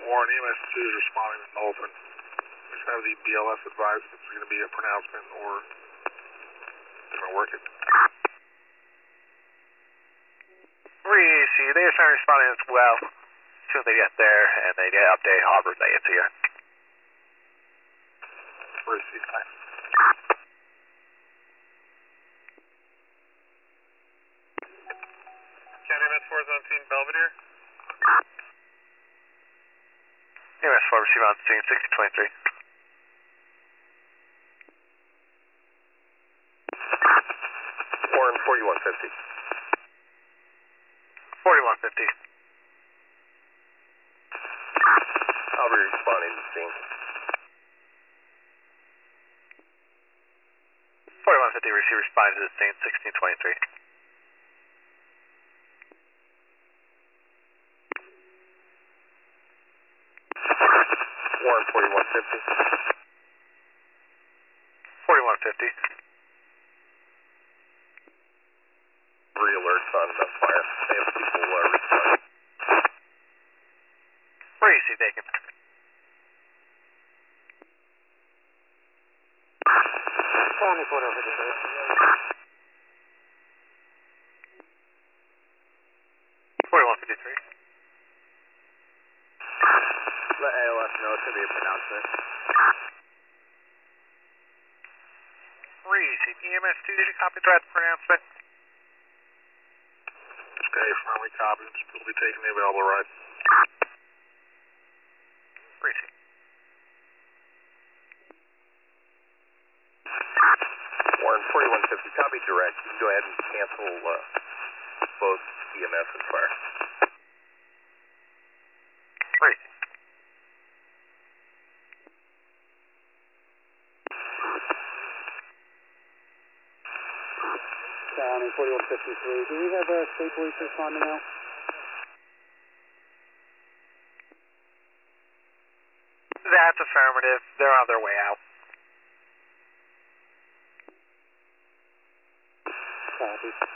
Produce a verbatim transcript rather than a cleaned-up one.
Warren, E M S two is responding to Knowlton. We just have the B L S advise if it's going to be a pronouncement or different working. Reese, they are starting responding as well. As soon as they get there and they get update, I'll relay it to you. Reese, thanks. County M S four is on scene Belvedere. E M S four receive on scene sixty twenty-three. Warren forty-one fifty. forty-one fifty. I'll be responding to the scene. forty-one fifty receive responding to the scene sixteen twenty-three. Warren forty-one fifty. forty-one fifty. Three alerts on the fire. They have people uh, responding. Reese, taken. County forty-one fifty-three. forty-one fifty-three. Let A L S know it's going to be a pronouncement. Reese, E M S two, did you copy threat pronouncement? Okay, friendly copy. We'll be taking the available ride. Reese. Warren forty-one fifty, copy direct. You can go ahead and cancel uh, both E M S and fire. Reese. County forty-one fifty-three. Do we have a uh, state police responding now? That's affirmative. They're on their way out. Copy.